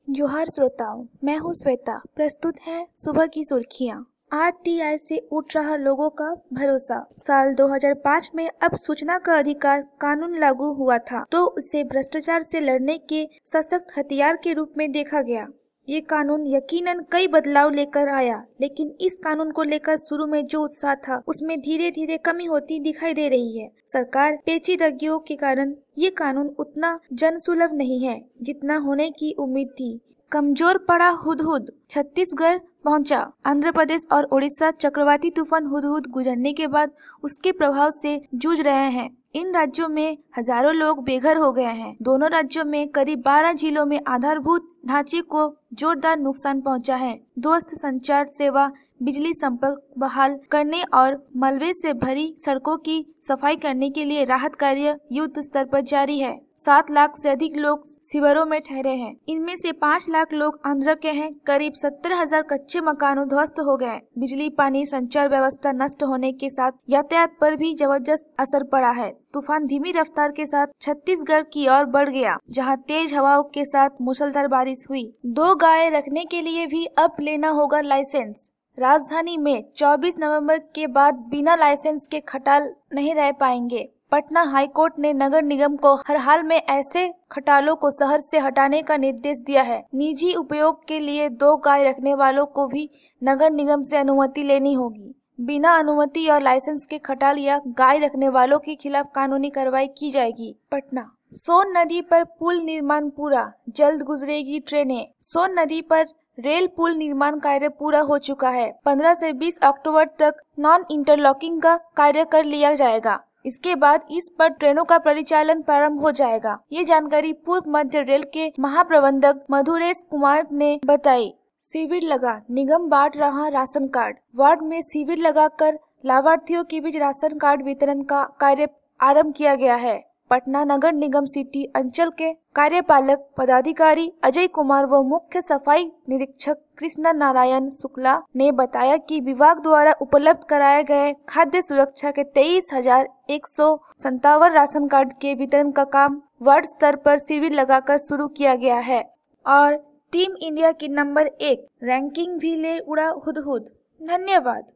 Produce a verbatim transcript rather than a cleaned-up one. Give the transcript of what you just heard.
जोहार श्रोताओं, मैं हूँ श्वेता। प्रस्तुत है सुबह की सुर्खियाँ। आर टी आई से उठ रहा लोगों का भरोसा। साल दो हज़ार पाँच में अब सूचना का अधिकार कानून लागू हुआ था तो उसे भ्रष्टाचार से लड़ने के सशक्त हथियार के रूप में देखा गया। ये कानून यकीनन कई बदलाव लेकर आया, लेकिन इस कानून को लेकर शुरू में जो उत्साह था उसमें धीरे धीरे कमी होती दिखाई दे रही है। सरकार पेचीदगियों के कारण ये कानून उतना जनसुलभ नहीं है जितना होने की उम्मीद थी। कमजोर पड़ा हुदहुद, छत्तीसगढ़ पहुंचा। आंध्र प्रदेश और ओडिशा चक्रवाती तूफान हुदहुद गुजरने के बाद उसके प्रभाव से जूझ रहे हैं। इन राज्यों में हजारों लोग बेघर हो गए हैं। दोनों राज्यों में करीब बारह जिलों में आधारभूत ढांचे को जोरदार नुकसान पहुंचा है। ध्वस्त संचार सेवा, बिजली संपर्क बहाल करने और मलबे से भरी सड़कों की सफाई करने के लिए राहत कार्य युद्ध स्तर पर जारी है। सात लाख से अधिक लोग शिविरों में ठहरे हैं। इनमें से पाँच लाख लोग आंध्र के हैं। करीब सत्तर हजार कच्चे मकानों ध्वस्त हो गए। बिजली, पानी, संचार व्यवस्था नष्ट होने के साथ यातायात पर भी जबरदस्त असर पड़ा है। तूफान धीमी रफ्तार के साथ छत्तीसगढ़ की ओर बढ़ गया, जहां तेज हवाओं के साथ मूसलाधार बारिश हुई। दो गाय रखने के लिए भी अब लेना होगा लाइसेंस। राजधानी में चौबीस नवंबर के बाद बिना लाइसेंस के खटाल नहीं रह पाएंगे। पटना हाईकोर्ट ने नगर निगम को हर हाल में ऐसे खटालों को शहर से हटाने का निर्देश दिया है। निजी उपयोग के लिए दो गाय रखने वालों को भी नगर निगम से अनुमति लेनी होगी। बिना अनुमति और लाइसेंस के खटाल या गाय रखने वालों के खिलाफ कानूनी कार्रवाई की जाएगी। पटना सोन नदी पर पुल निर्माण पूरा, जल्द गुजरेगी ट्रेनें। सोन नदी पर रेल पुल निर्माण कार्य पूरा हो चुका है। पंद्रह से बीस अक्टूबर तक नॉन इंटरलॉकिंग का कार्य कर लिया जाएगा। इसके बाद इस पर ट्रेनों का परिचालन प्रारंभ हो जाएगा। ये जानकारी पूर्व मध्य रेल के महाप्रबंधक मधुरेश कुमार ने बताई। शिविर लगा, निगम बांट रहा राशन कार्ड। वार्ड में शिविर लगाकर लाभार्थियों के बीच राशन कार्ड वितरण का कार्य आरंभ किया गया है। पटना नगर निगम सिटी अंचल के कार्यपालक पदाधिकारी अजय कुमार व मुख्य सफाई निरीक्षक कृष्ण नारायण शुक्ला ने बताया कि विभाग द्वारा उपलब्ध कराए गए खाद्य सुरक्षा के तेईस हजार एक सौ संतावन राशन कार्ड के वितरण का काम वार्ड स्तर पर शिविर लगाकर शुरू किया गया है। और टीम इंडिया की नंबर एक रैंकिंग भी ले उड़ा हुदहुद। धन्यवाद।